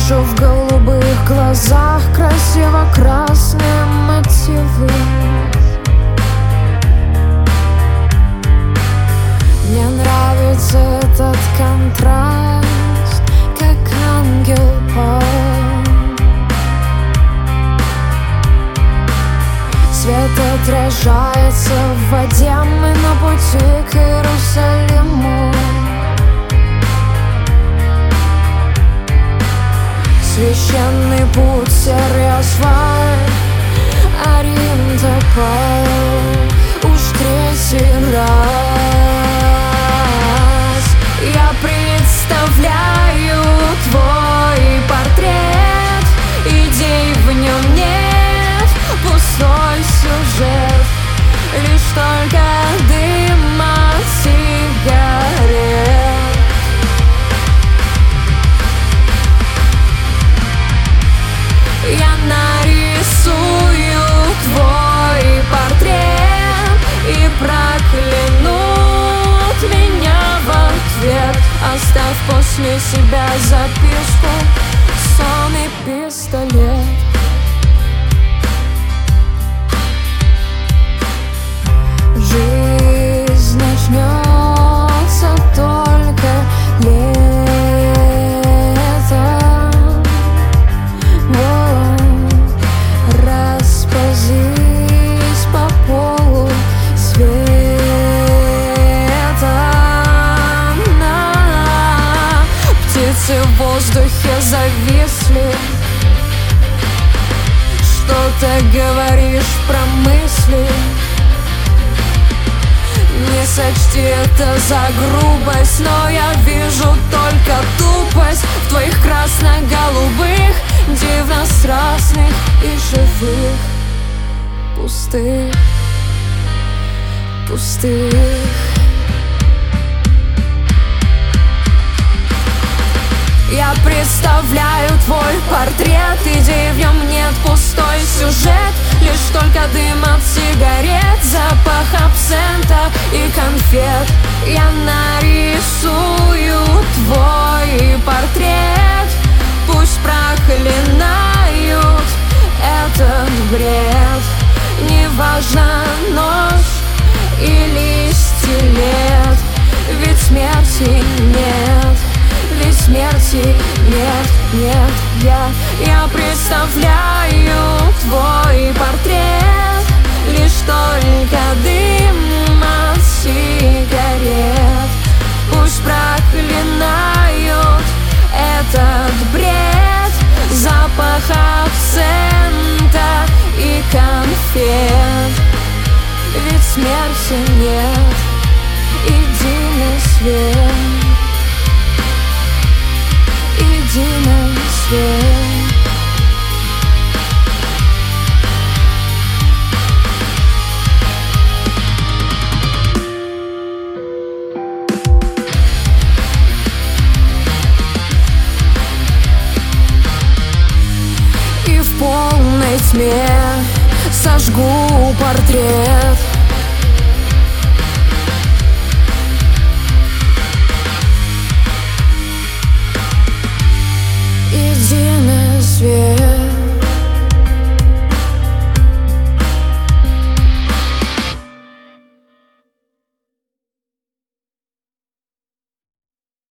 вижу в голубых глазах красиво-красные мотивы. Мне нравится этот контраст, как ангел Бог. Свет отражается в воде, мы на пути к Иерусалиму. Священный путь, серый асфальт, Орин-Тополь. Уж третий раз я представляю твой портрет. Идей в нем нет, пустой сюжет, лишь только дым от сигарет. Я нарисую твой портрет и проклянут меня в ответ. Оставь после себя записку, сон и пистолет. Жизнь начнется только летом. Расползись по полу светом. Птицы в воздухе зависли. Что ты говоришь про мысли? Не сочти это за грубость, но я вижу только тупость в твоих красно-голубых, дивно-страстных и живых, пустых, пустых. Я представляю твой портрет, идей в нем нет, пустой сюжет, лишь только дым от сигарет, запах абсента и конфет. Я нарисую твой портрет, пусть проклинают этот бред. Неважно, нож или стилет, ведь смерти нет. Ведь смерти нет, нет, я представляю твой портрет, лишь только дым от сигарет. Пусть проклинают этот бред, запах абсента и конфет. Ведь смерти нет, иди на свет. Иди на свет. И в полной тьме сожгу портрет.